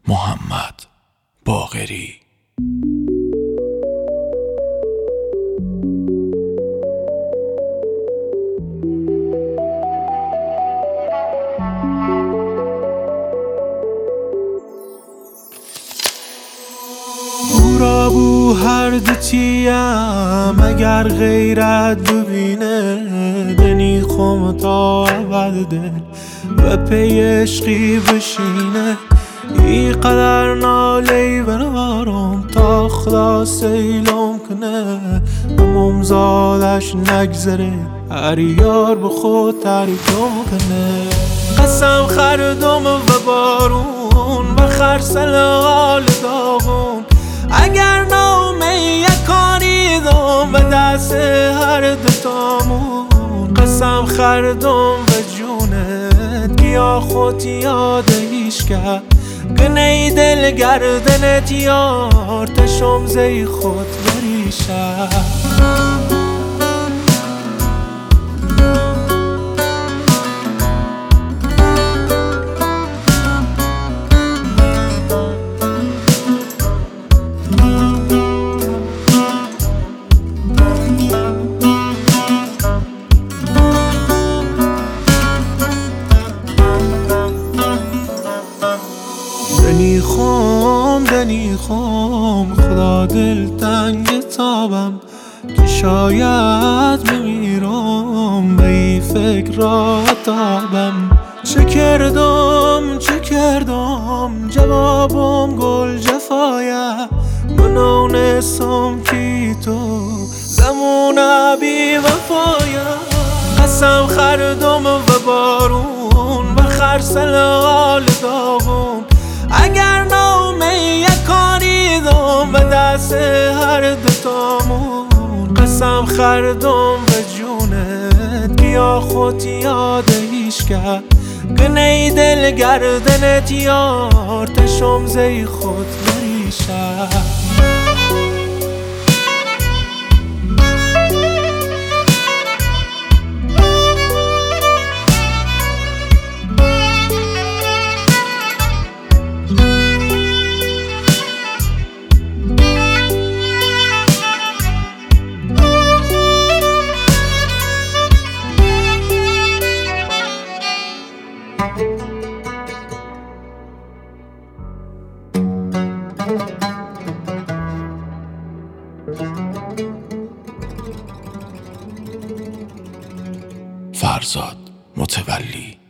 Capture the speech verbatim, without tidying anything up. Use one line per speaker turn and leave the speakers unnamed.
محمد باقری.
بورا بو هر دوتیم اگر غیرت ببینه دنی خوم تا ابد دل و پی عشقی بشینه ای قدر نالی برارم تا خدا سیلم کنه اموم زادش نگذره هر یار به خود ترکم کنه قسم خردم و بارون و خرسل حال داغون اگر نامه یکانیدم و دست هر دوتامون قسم خردم و جونت گیا خود یاد هیچ کرد گنه دل گردنت یار تشم زی خود بریشه دنی خوم دنی خوم خدا دل تنگ تابم که شاید بمیرم به ای فکر را تابم چه کردم چه کردم جوابم گل جفایه منونستم کی تو زمونه بی وفایه قسم خردم و بارون و خرسل حال داغون اگر نامه یکانیدم و دست هر دوتامون قسم خردم و جونت گیا خود یاد هیچ کرد گنه دل گردنت یار تشم زی خود بریشه
فرزاد متولی.